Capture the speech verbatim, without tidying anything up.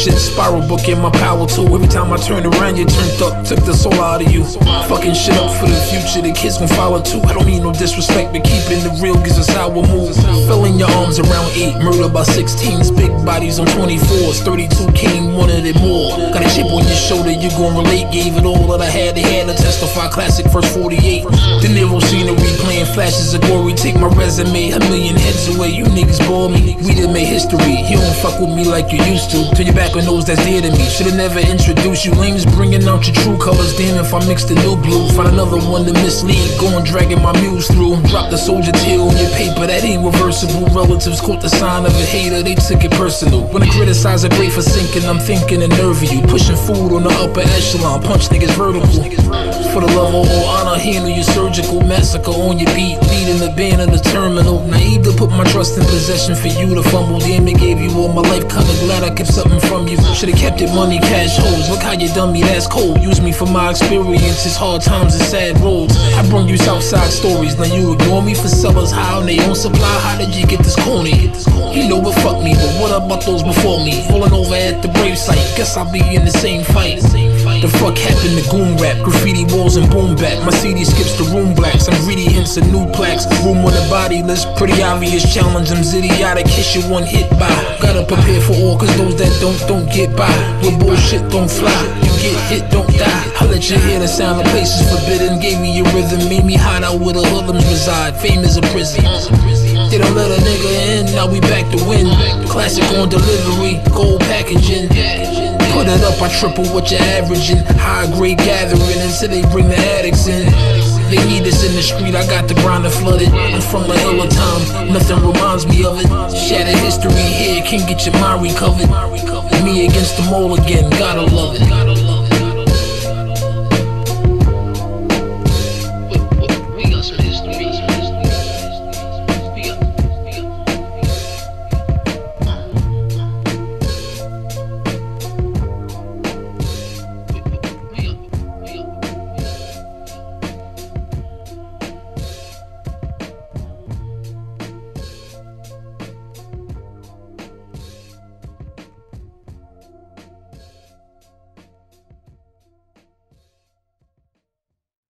shit spiral, book in my power too. Every time I turn around, you turned up, took the soul out of you. Fucking shit up for the future, the kids gon' follow too. I don't mean no disrespect, but keeping the real gives us our move. Fell in your arms around eight, murdered by sixteens, big bodies on twenty-fours, thirty-two came, wanted it more. Got a chip on your shoulder, you gon' relate. Gave it all that I had, they had to testify. Classic first forty-eight. De Niro scenery, playing flashes of glory. Take my resume, a million heads away. You niggas bore me, we done made history. You don't fuck with me like you used to. Turn your back on those that's dear to me. Should've never introduced you. Lames bringing out your true colors. Damn if I mixed the new blue. Find another one to mislead. Going dragging my muse through. Drop the soldier tail on your paper, that ain't reversible. Relatives caught the sign of a hater, they took it personal. When I criticize a great for sinking, I'm thinking of nerving you. Pushing food on the upper echelon, punch niggas vertical. For the love of all honor, handle your surgical. Massacre on your beat, leading the band of the terminal. Naive to put my trust in possession for you to fumble. Damn, it gave you all my life, kinda glad I kept something from you. Should've kept it money, cash hoes. Look how you done me, that's cold. Use me for my experiences, hard times and sad roads. I brought you Southside stories, now you ignore me for sellers high on their own supply. How did you get this corny? You know what, fuck me, but what about those before me? Rolling over at the Brave site, guess I'll be in the same fight. The fuck happened to goon rap, graffiti walls and boom back. My C D skips the room blacks, I'm greedy hints of new plaques. Room on the body list, pretty obvious challenge. I'm idiotic, kiss you one hit by. Gotta prepare for all, cause those that don't, don't get by. Where bullshit don't fly, you get hit, don't die. I let you hear the sound of places forbidden. Gave me a rhythm, made me hide out where the hoodlums reside. Fame is a prison. They don't let a nigga in, now we back to win. Classic on delivery, gold packaging. Put it up, I triple what you're averaging. High grade gathering until they bring the addicts in. They need us in the street, I got the grind flooded. I'm from the hill of time, nothing reminds me of it. Shattered history here, can't get your mind recovered. Me against the mole again, gotta love it.